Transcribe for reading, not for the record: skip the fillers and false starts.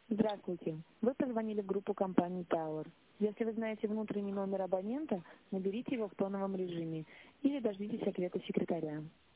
Здравствуйте. Вы позвонили в группу компании Tower. Если вы знаете внутренний номер абонента, наберите его в тоновом режиме или дождитесь ответа секретаря.